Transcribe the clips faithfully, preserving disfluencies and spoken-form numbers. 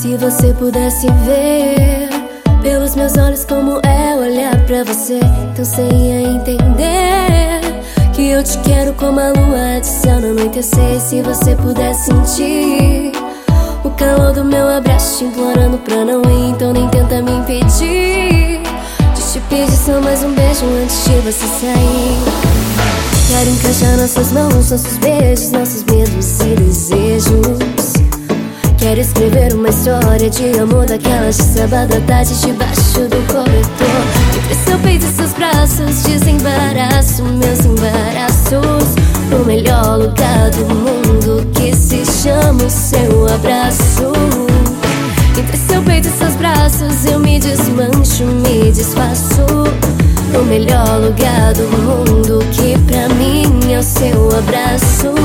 Se você pudesse ver pelos meus olhos como é olhar pra você, então você ia entender que eu te quero como a lua de céu no anoitecer. Se você pudesse sentir o calor do meu abraço te implorando pra não ir, então nem tenta me impedir de te pedir só mais um beijo antes de você sair. Quero encaixar nossas mãos, nossos beijos, nossos medos e desejos. Quero escrever uma história de amor daquelas de sábado à tarde debaixo do cobertor. Entre seu peito e seus braços desembaraço meus embaraços no melhor lugar do mundo que se chama o seu abraço. Entre seu peito e seus braços eu me desmancho, me desfaço no melhor lugar do mundo que pra mim é o seu abraço.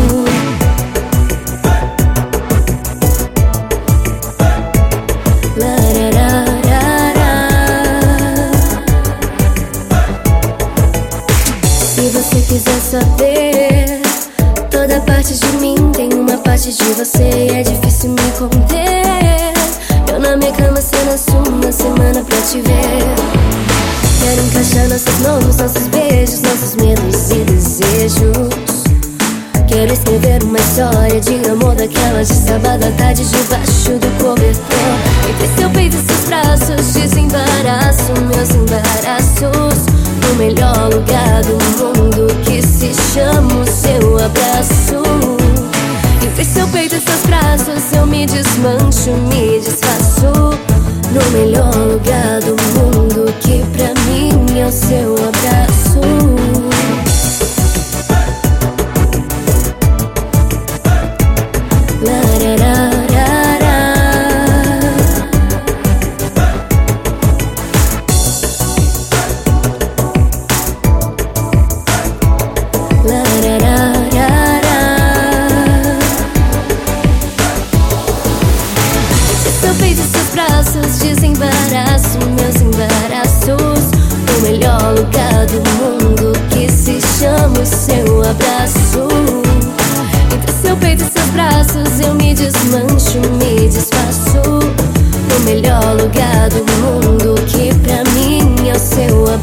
Se você quiser saber, toda parte de mim tem uma parte de você e é difícil me conter. Eu na minha cama, cê na sua, uma semana pra te ver. Quero encaixar nossos nomes, nossos beijos, nossos medos e desejos. Quero escrever uma história de amor daquelas de sábado à tarde debaixo do cobertor. Entre seu peito e seus braços desembaraço meus embaraços no melhor lugar do mundo que se chama o seu abraço. Entre seu peito e seus braços eu me desmancho, me desfaço no melhor lugar do mundo que pra mim é o seu abraço. Desembaraço meus embaraços no melhor lugar do mundo que se chama o seu abraço. Entre seu peito e seus braços eu me desmancho, me desfaço no melhor lugar do mundo que pra mim é o seu abraço.